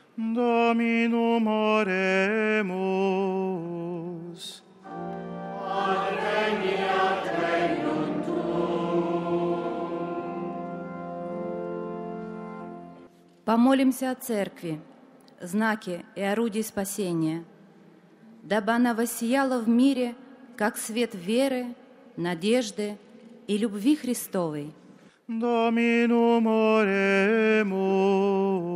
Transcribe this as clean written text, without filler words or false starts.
Dominum oremus. Adveniat regnum tuum. Помолимся о Церкви, знаке и орудии спасения, дабы она воссияла в мире, как свет веры, надежды и любви Христовой. Dominum oremus.